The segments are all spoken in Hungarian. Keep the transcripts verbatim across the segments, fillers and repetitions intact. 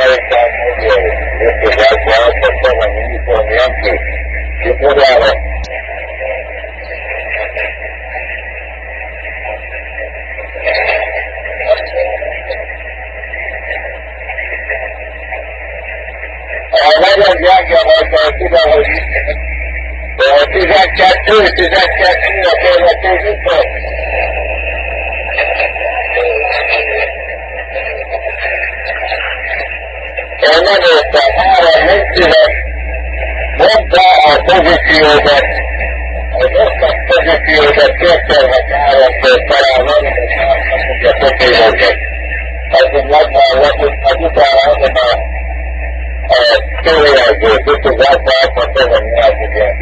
American media, este barco alto, todo el uniforme, que podaba. Nagyon gyenge volt a tudom, hogy tizenkettő tizenkettő a következőkor. Én nem értem, három négyszíves mondta a pozíciódat, az összes pozíciódat kétszervet háromszor talán van, és azt tudja tökéletes. Ez így nagyban az utána azon a széljelző, tudod, a szöveg nyelvügyet.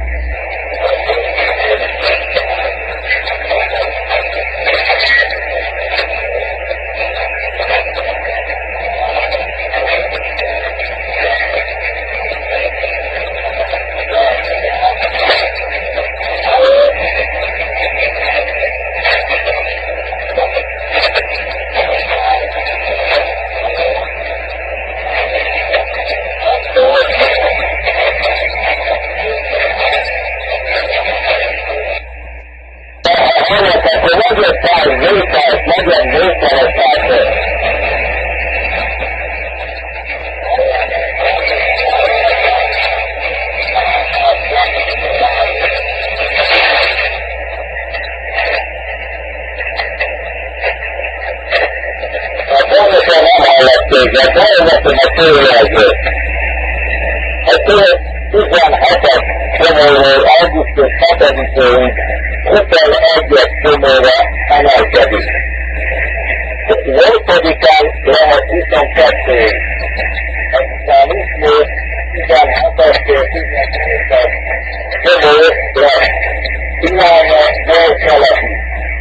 De felvetem a tényezőt. A tizenhetes csomóról augusztus hetedikéig huszonegyes csomóra emelkedik. nyolcadikán lehet huszonkettőig. Aztán ismét tizenhetestől tizenkilences csomó lesz iránya dél-keleti.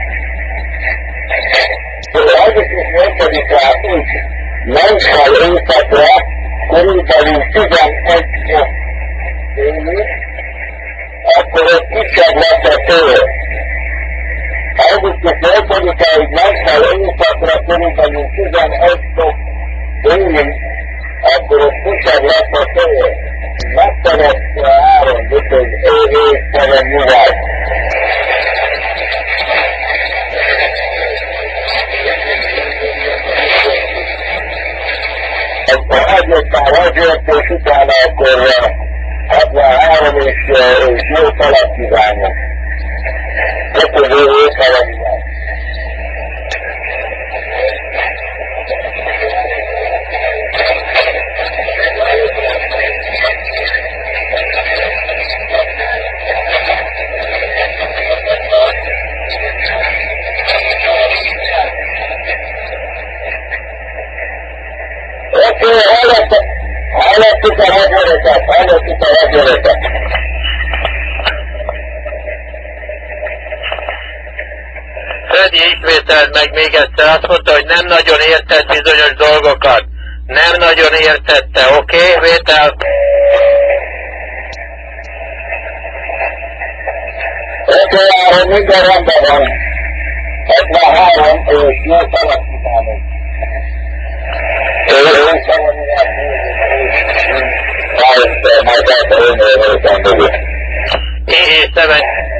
augusztus nyolcadikán így Mencsel éjszakra körülbelül tizenegy fok déli, akkor egy kisebb lesz a tél. augusztus nyolcadikáig Mencsel éjszakra körülbelül tizenegy fok déli, akkor egy kisebb lesz a tél. Megszerezte a három bütög éjszakra nyugat. Eljöttem azért, és utána akkor hatvanhárom és jó talat kívánok. Köszönjük, jó talat kívánok. Oké, hallottuk, hallottuk a magyarokat, hallottuk a magyarokat. Freddy, ismételd meg még egyszer, azt mondta, hogy nem nagyon értett bizonyos dolgokat. Nem nagyon értette, oké? Okay? Vétel. Oké, Áron, minden rendben van. hetvenhárom és jó talat kívánunk. Én szabadulás majd elmondani, hogy én vagyok. Én is